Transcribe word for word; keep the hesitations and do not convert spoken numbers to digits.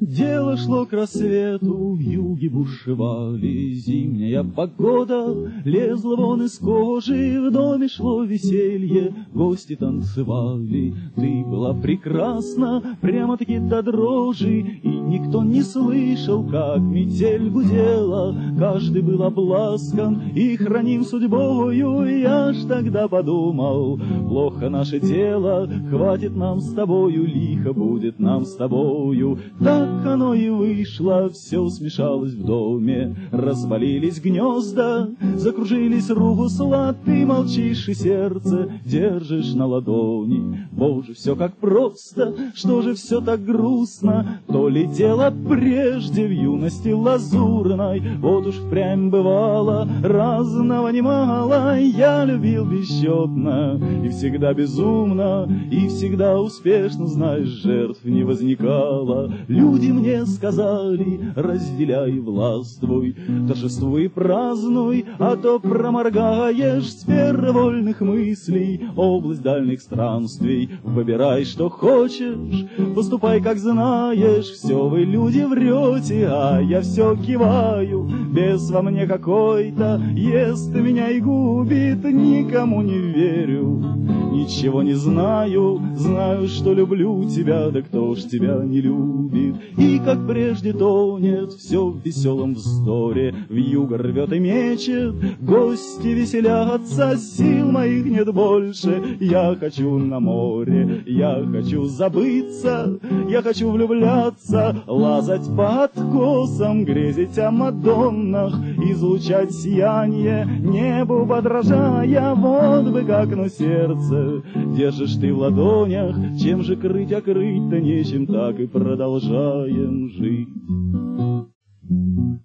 Дело шло к рассвету, в юге бушевали, зимняя погода лезла вон из кожи, в доме шло веселье, гости танцевали. Ты была прекрасна, прямо-таки до дрожи, и никто не слышал, как метель гудела. Каждый был обласкан и храним судьбою. Я ж тогда подумал, плохо наше дело, хватит нам с тобою, лихо будет нам с тобою. Так оно и вышло, все смешалось в доме, развалились гнезда, закружились русла. Ты молчишь и сердце держишь на ладони. Боже, все как просто, что же все так грустно? То ли дело прежде в юности лазурной, вот уж впрямь бывало, разного немало. Я любил бесчетно и всегда безумно, и всегда успешно, знаешь, жертв не возникало. Люди мне сказали, разделяй властвуй, торжествуй и празднуй, а то проморгаешь сферы вольных мыслей, область дальних странствий. Выбирай, что хочешь, поступай, как знаешь. Все вы, люди, врете, а я все киваю. Бес во мне какой-то ест меня и губит, никому не верю, ничего не знаю. Знаю, что люблю тебя, да кто ж тебя не любит? И как прежде тонет все в веселом вздоре, вьюга рвет и мечет, гости веселятся, сил моих нет больше. Я хочу на море, я хочу забыться, я хочу влюбляться, лазать по откосам, грезить о Мадоннах, излучать сияние небу подражая. Вот бы как, но сердце держишь ты в ладонях, чем же крыть, а крыть-то нечем, так и продолжаем жить.